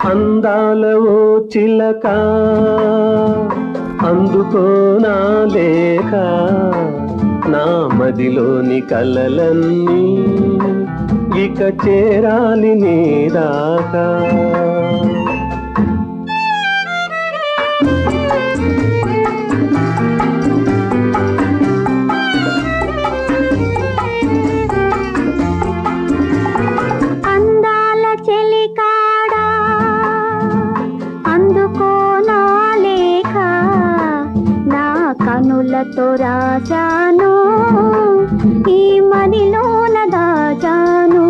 అందాల ఓ చిలక అందుకో నా లేఖ, నా మదిలోని కలలన్నీ ఇక చేరాలి నీ దాకా. కనులతో రాజాను ఈ మదిలోన దాచాను.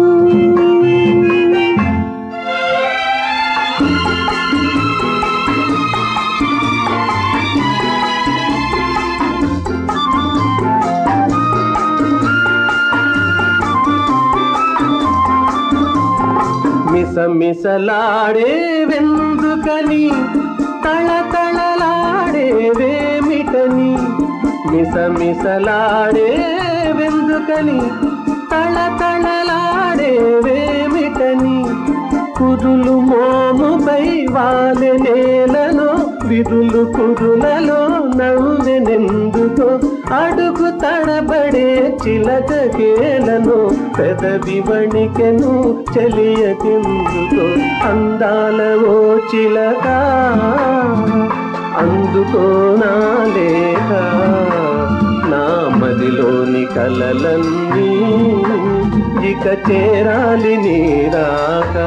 మిసమిసలాడే వెందుకని తళతళలాడే వేమిటని, మిసమిసలాడే వెందుకని తళతళలాడే వేమిటని, కురులు మోముపై వాలె నేలలో విరులు కురులలో నవ్వెనెందుకో, అడుగు తడబడే చిలకకేలను పెదవి వణికెను చెలియకెందుకో. అందాల ఓ చిలక అందుకో నా లేఖ, నా మదిలోని కలలన్నీ ఇక చేరాలి నీ దాకా.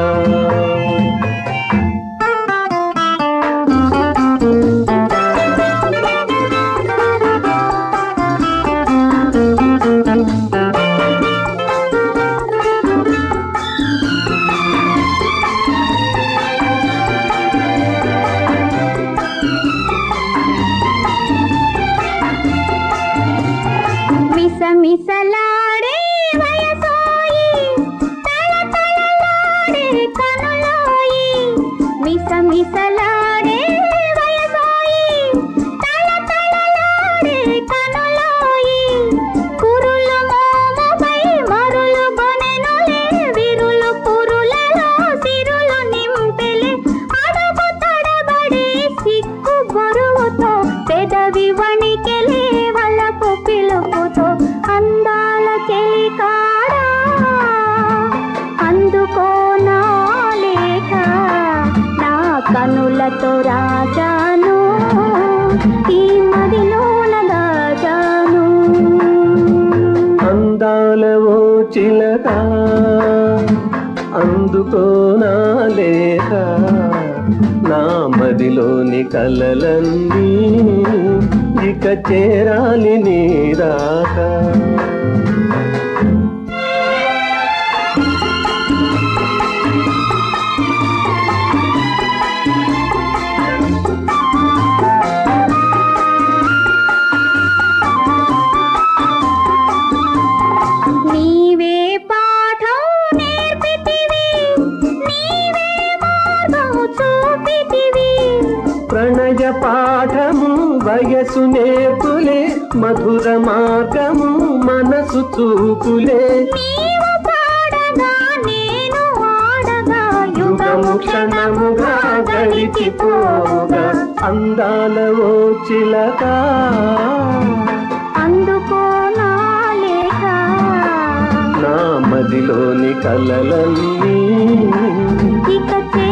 మిసమిసలాడే వయసోయి తళతళలాడే కనులోయి, మిసమిసలాడే వయసోయి తళతళలాడే కనులోయి, కురులు మోముపై మరులు కొనెనులే విరులు పురులలో సిరులు నింపెలే, అడుగు తడబడే సిగ్గు బరువుతో పెదవి వణికెలే వలపు పిలుపుతో. అందాల చెలికాడా అందుకో నా లేఖ, నా కనులతో రాజాను ఈ మదిలోన దాచాను. అందాల ఓ చిలక అందుకో నా లేఖ, నా మదిలోని కలలన్నీ ఇక చేరాలి నీ దాకా. నీవే పాఠం నేర్పితివి, నీవే మార్గం చూపితివి, ప్రణయ పాఠము వయసు నేర్పులే, మధుర మార్గము మనసు చూపులే, నీవు పాడగా నేను ఆడగా యుగము క్షణముగా గడిచిపోగా. అందాల ఓ చిలక అందుకో నా లేఖ, నా మదిలోని కలలన్నీ ఇక